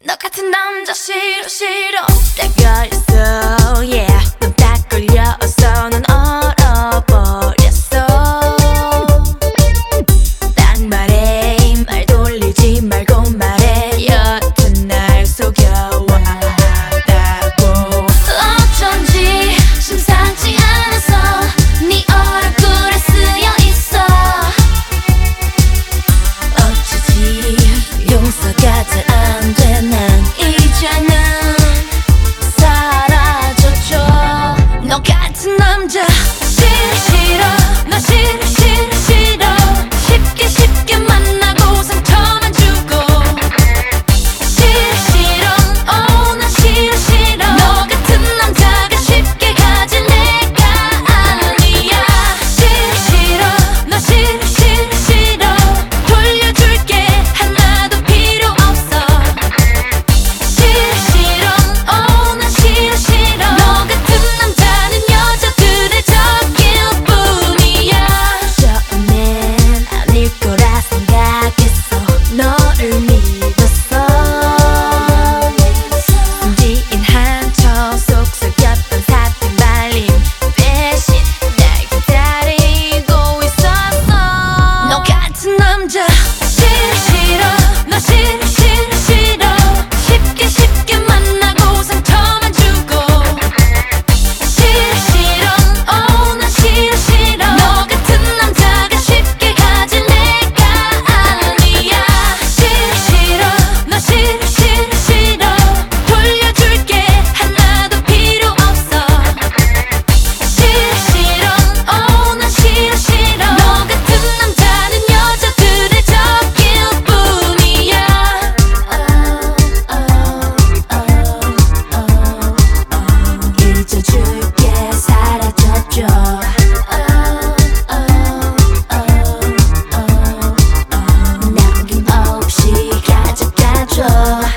너 같은 남자 싫어 싫어 딱 걸렸어 yeah 넌 딱 걸렸어 넌 얼어버렸어 딱 말해 말 돌리지 말고 말해 여튼 날 속여왔다고 어쩐지 심상치 않아서 네 얼굴에 쓰여있어 어쩌지 용서가 잘 안돼 난 이제는 사라졌죠 너 같은 남자 싫어 싫어 너 싫어 싫어 싫어 쉽게 쉽게 만나고 상처만 주고 싫어 싫어 난 싫어 싫어 너 같은 남자가 쉽게 가질 내가 아니야 싫어 싫어 너 싫어 싫어 싫어 돌려줄게 하나도 필요 없어 싫어 싫어 난 싫어 싫어 너 같은 남자는 여자들의 적일 뿐이야 처음엔 아닐 거라 생각했어 너를 믿었어 순진한 척 속삭였던 사탕 발림 대신 날 기다리고 있었어 너 같은 남자 싫어 싫어 너 싫어 싫어 싫어 쉽게 쉽게 만나고 상처만 주고 싫어 싫어 난 싫어 싫어 너 같은 남자가 쉽게 가질 내가 아니야 싫어 싫어 너 싫어 싫어 싫어 돌려줄게 하나도 필요 없어 싫어 싫어 난 싫어 싫어 너 같은 남자는 여자들의 적일 뿐이야 잊어줄게 사라졌죠 남김없이 가져가죠